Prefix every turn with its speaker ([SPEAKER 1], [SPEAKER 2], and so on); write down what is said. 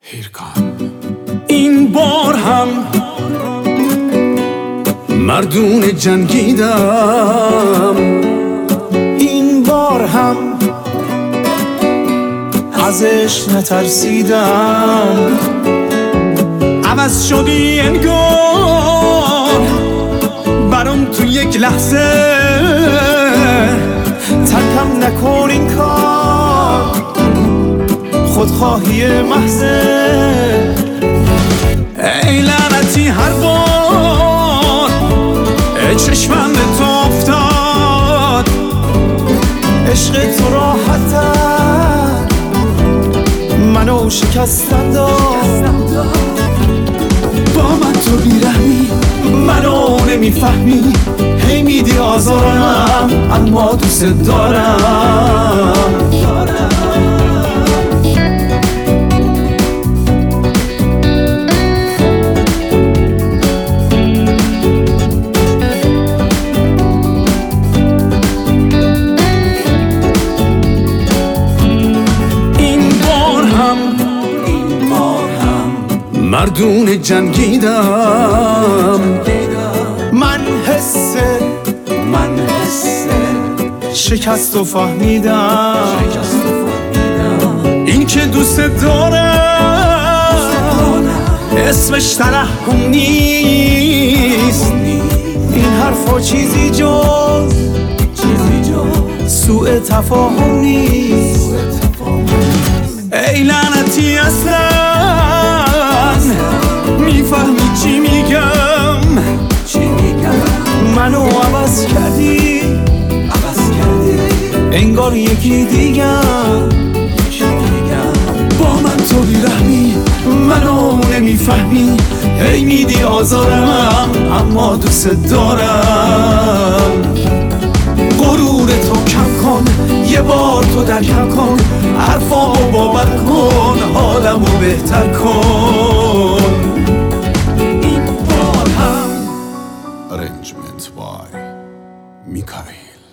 [SPEAKER 1] این بار هم مردون جنگیدم،
[SPEAKER 2] این بار هم ازش نترسیدم.
[SPEAKER 1] عوض شدی انگار برام تو یک لحظه،
[SPEAKER 2] ترکم نکن این کار، خودخواهی محضه.
[SPEAKER 1] ای لعنتی هر بار چشمم به تو افتاد،
[SPEAKER 2] عشق تو راحت‌تر منو شکستن داد.
[SPEAKER 1] با من تو بیرحمی، منو نمیفهمی، هی میدی آزارم اما دوست دارم. مردون جنگیدم،
[SPEAKER 2] من حس شکست و فهمیدم.
[SPEAKER 1] این که دوست دارم اسمش ترحم نیست.
[SPEAKER 2] این حرفا چیزی جز سوء تفاهم نیست.
[SPEAKER 1] ای لعنتی اصلا میفهمی چی میگم؟
[SPEAKER 2] منو عوض کردی انگار یکی دیگم.
[SPEAKER 1] با من تو بیرحمی، منو نمیفهمی، هی میدی آزارم اما دوست دارم. غرور تو کم کن، یه بار تو درکم کن، حرفامو باور کن، حالمو بهتر کن. این بار هم
[SPEAKER 3] Arrangement by Mikhail.